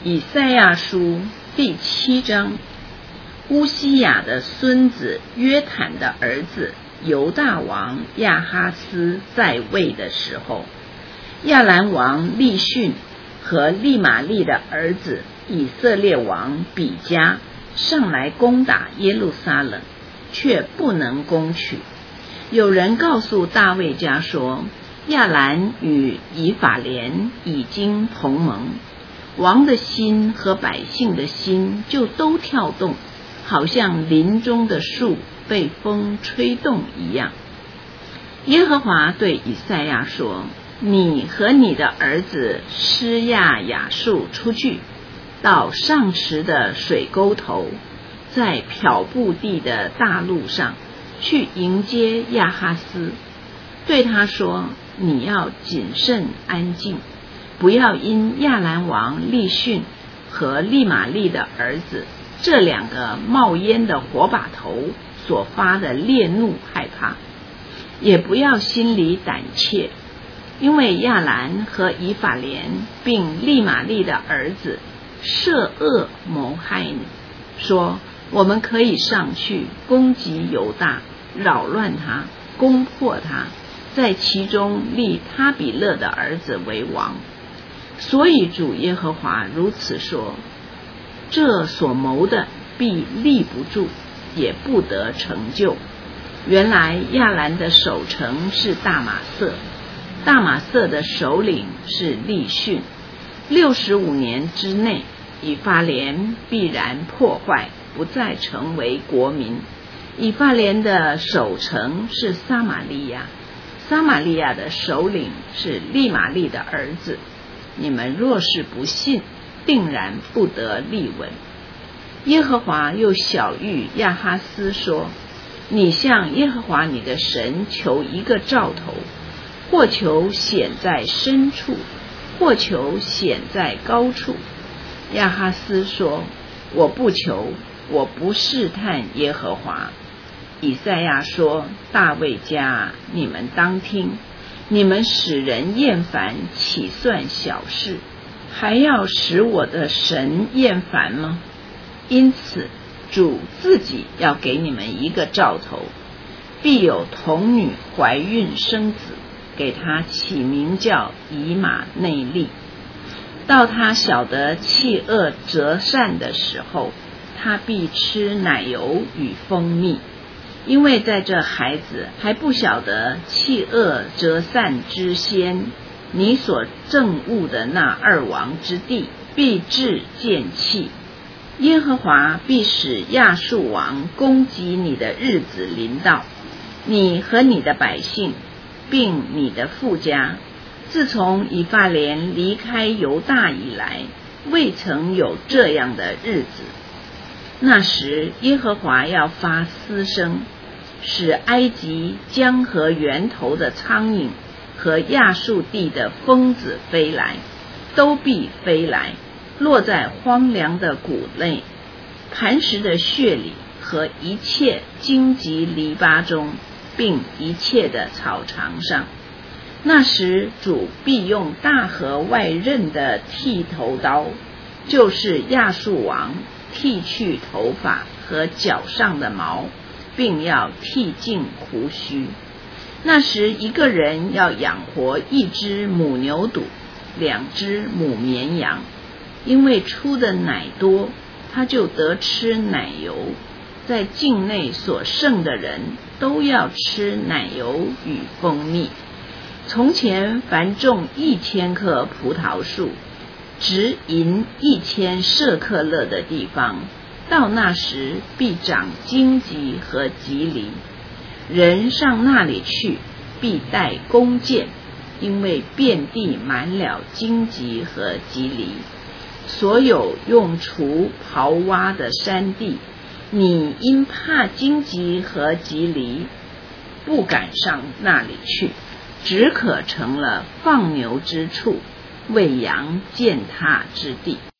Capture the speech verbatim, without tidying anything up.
以赛亚书第七章，乌西雅的孙子约坦的儿子犹大王亚哈斯在位的时候，亚兰王利逊和利玛利的儿子以色列王比加上来攻打耶路撒冷，却不能攻取。有人告诉大卫家说，亚兰与以法莲已经同盟，王的心和百姓的心就都跳动，好像林中的树被风吹动一样。耶和华对以赛亚说，你和你的儿子施亚雅述出去，到上池的水沟头，在漂布地的大路上去迎接亚哈斯，对他说，你要谨慎安静，不要因亚兰王利逊和利玛利的儿子这两个冒烟的火把头所发的烈怒害怕，也不要心里胆怯，因为亚兰和以法莲并利玛利的儿子设恶谋害你，说我们可以上去攻击犹大，扰乱他，攻破他，在其中立他比勒的儿子为王。所以主耶和华如此说，这所谋的必立不住，也不得成就。原来亚兰的守城是大马色，大马色的首领是利逊。六十五年之内，以法莲必然破坏，不再成为国民。以法莲的守城是撒玛利亚，撒玛利亚的首领是利玛利的儿子。你们若是不信，定然不得立稳。耶和华又晓谕亚哈斯说，你向耶和华你的神求一个兆头，或求显在深处，或求显在高处。亚哈斯说，我不求，我不试探耶和华。以赛亚说，大卫家，你们当听，你们使人厌烦岂算小事，还要使我的神厌烦吗？因此主自己要给你们一个兆头，必有童女怀孕生子，给他起名叫以马内利。到他晓得弃恶择善的时候，他必吃奶油与蜂蜜，因为在这孩子还不晓得弃恶择善之先，你所憎恶的那二王之地必致见弃。耶和华必使亚述王攻击你的日子临到，你和你的百姓，并你的父家，自从以法莲离开犹大以来，未曾有这样的日子。那时耶和华要发嘶声，使埃及江河源头的苍蝇和亚述地的蜂子飞来，都必飞来，落在荒凉的谷内，磐石的穴里和一切荆棘篱笆中，并一切的草场上。那时主必用大河外刃的剃头刀，就是亚述王，剃去头发和脚上的毛，并要剃尽胡须。那时一个人要养活一只母牛犊，两只母绵羊，因为出的奶多，他就得吃奶油。在境内所剩的人都要吃奶油与蜂蜜。从前凡种一千棵葡萄树，直银一千舍克勒的地方，到那时必长荆棘和棘藜。人上那里去，必带弓箭，因为遍地满了荆棘和棘藜。所有用锄刨挖的山地，你因怕荆棘和棘藜，不敢上那里去，只可成了放牛之处，喂羊践踏之地。